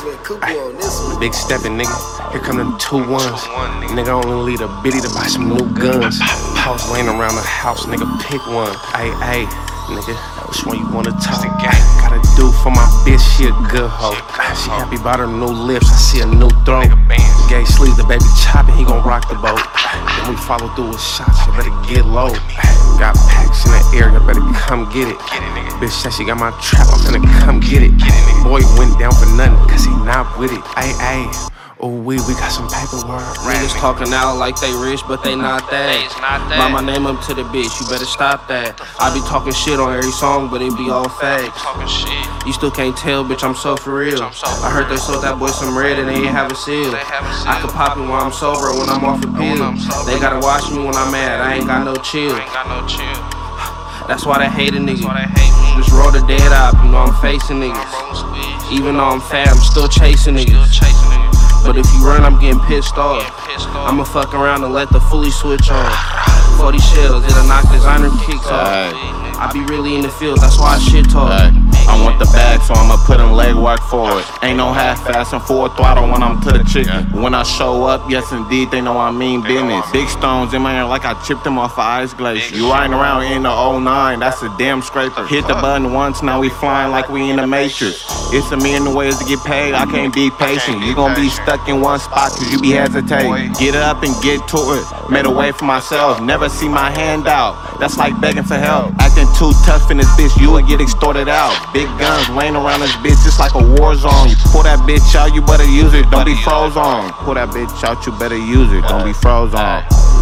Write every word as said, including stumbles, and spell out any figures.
Big steppin', nigga. Here come them two ones. Nigga only lead a biddy to buy some new guns. House laying around the house, nigga, pick one. Ayy, ayy, nigga, which one you wanna talk? Gotta do for my bitch, she a good hoe. She happy about her new lips, I see a new throat. Gay sleeve, the baby choppin', he gon' rock the boat. Then we follow through with shots, you better get low. Got packs in the area, better come get it. Bitch said she got my trap, I'm finna come get it. Boy went down for nothing, cause he not with it. Ayy, ayy. Oh, we, we got some paperwork. Niggas talking out like they rich, but they not that. Buy my name up to the bitch, you better stop that. I be talking shit on every song, but it be all facts. You still can't tell, bitch, I'm so for real. I heard they sold that boy some red and they ain't have a seal. I could pop it when I'm sober, when I'm off a pill. They gotta watch me when I'm mad, I ain't got no chill. That's why they hate a nigga. Just roll the dead up, you know I'm facing niggas. Even though I'm fat, I'm still chasing niggas. But if you run, I'm getting pissed off. I'ma fuck around and let the fully switch on. forty shells, it'll knock designer kicks off. I be really in the field, that's why I shit talk. I want the bag, so I'ma put in leg work for it. Ain't no half-ass and full throttle when I'm to the chicken. When I show up, yes indeed, they know I mean business. Big stones in my hair like I chipped them off of ice glacier. You riding around in the oh nine, that's a damn scraper. Hit the button once, now we flying like we in the Matrix. It's a million ways to get paid, I can't be patient. You gon' be stuck in one spot cause you be hesitating. Get up and get to it, made a way for myself. Never see my hand out, that's like begging for help. Acting too tough in this bitch, you will get extorted out. Big guns laying around this bitch just like a war zone. You pull that bitch out, you better use it, don't be froze on. Pull that bitch out, you better use it, don't be froze on.